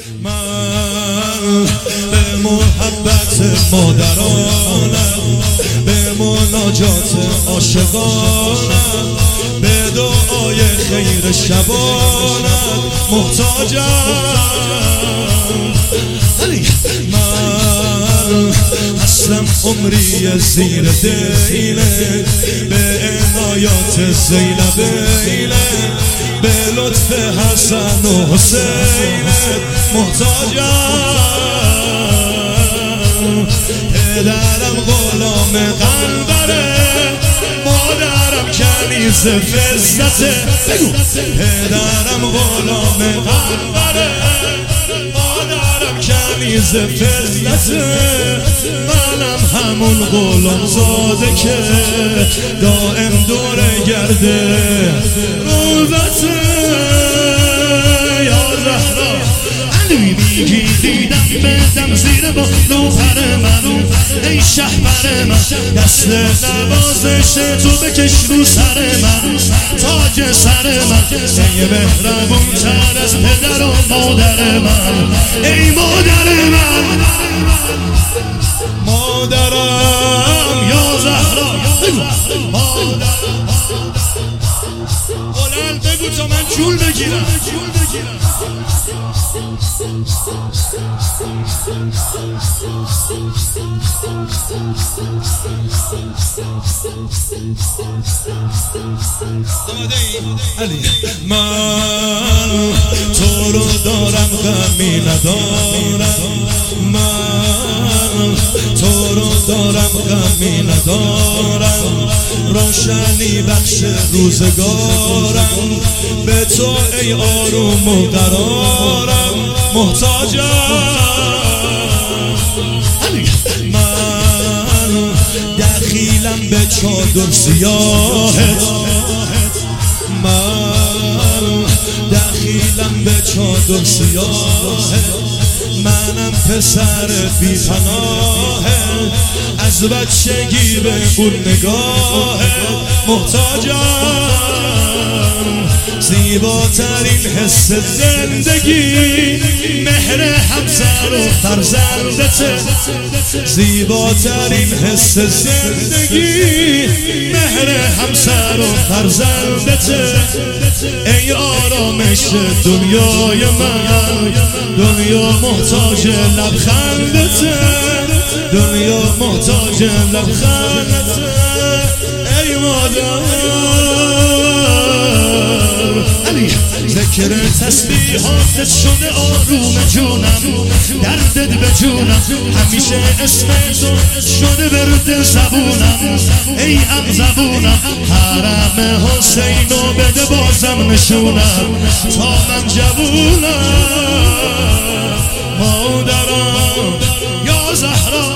من به محبت مادرانم، به مناجات عاشقانم، به دعای خیر شبانم محتاجم. من هستم عمری زیر دیله، به عنایات زینبیله، به لطف حسن و حسین محتاجم. پدرم غلام قنبره، مادرم کنیز فضته. پدرم غلام قنبره، مادرم کنیز فضته. منم همون غلام زاده که دائم دوره گرده روزته. یا زهرا میگی دیدم بدم زیر با لوفر من، ای شهبر من دست نوازش تو بکش رو سر من، تاج سر من ای مهربون تر از پدر و مادر من. ای مادر من، مادرم یا زهرا، بلند بگو تا من جول بگیرم. من تو رو دارم غمی ندارم، من تو رو دارم غمی ندارم، روشنی بخش روزگارم، به تو ای آروم و قرارم محتاجم. من دخیلم به چادر سیاهت، من دخیلم به چادر سیاهت، منم پسر بی پناهت، از بچگی به اون نگاهت محتاجم. زیباترین حس زندگی مهر همسر و فرزندته، زیباترین حس زندگی مهر همسر و فرزندته. ای آرامش دنیای من، دنیا محتاج لبخندته، دنیا محتاج لبخندته. ای مادر ذکر تسبیحاتت شده آروم جونم، دردت به جونم، همیشه اسم تو شده برد زبونم. ای ام زبونم، حرم حسینو بده بازم نشونم تا من جوونم. مادرم یا زهرا،